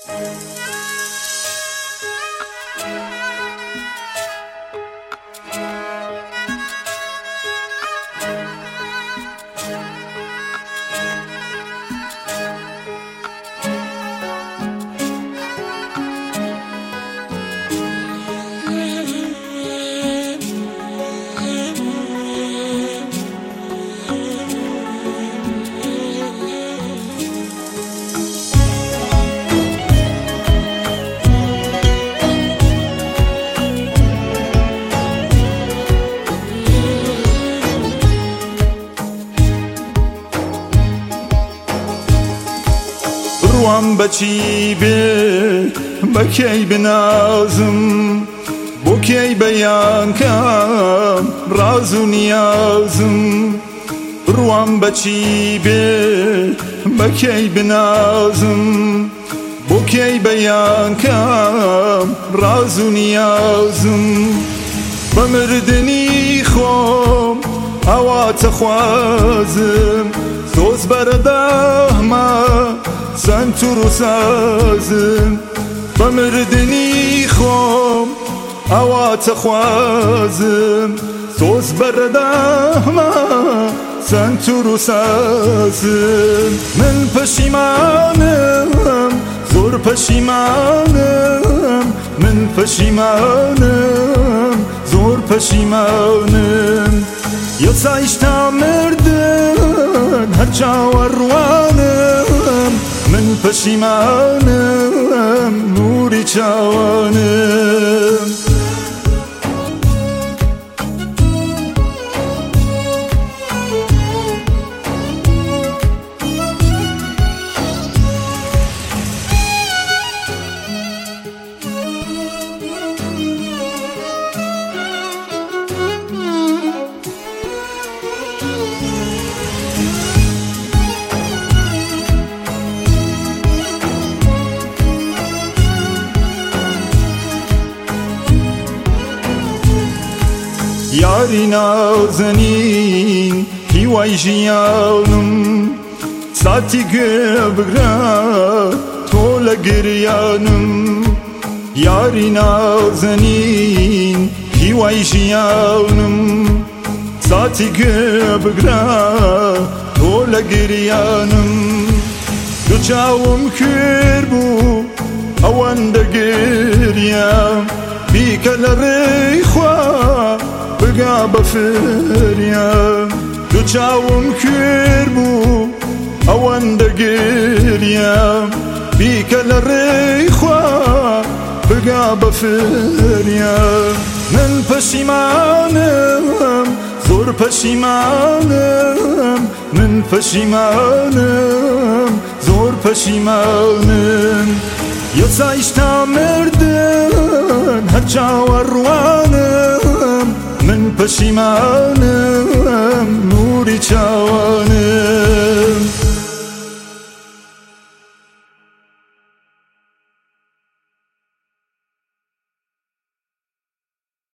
بڕوام بەچی بێ بەکەی بنازم بۆ کەی بەیانکەم ڕاز و نیازم بڕوام بەچی بێ بەکەی بنازم بۆ کەی بەیانکەم ڕاز و نیازم بە مردنی خۆم ئەواتە خوازم تۆز بەرەدەهمە سنتور و سازم بە مردنی خۆم ئەواتە خوازم تۆز بەرەدەهمە سنتور و سازم من پەشیمانم زۆر پەشیمانم من پەشیمانم زۆر پەشیمانم یاسایش تا مردن هەر چاوەڕوانم من پەشیمانم نوری چاوانم یاری نازنین هیوای ژیانم ساتی گوێ بگرە تۆ لە گریانم یاری نازنین هیوای ژیانم ساتی گوێ بگرە تۆ لە گریانم دوو چاوم کرد بوو ئەوەندە گریام بیکە لە ڕێی خوا بگا بە فریام دوو چاوم کرد بوو ئەوەندە گریام بیکە لە ڕێی خوا بگا بە فریام من پەشیمانم زۆر پەشیمانم من پەشیمانم زۆر پەشیمانم یاسایش تا مردن هەر چاوەڕوانم من پەشیمانم نوری چاوانم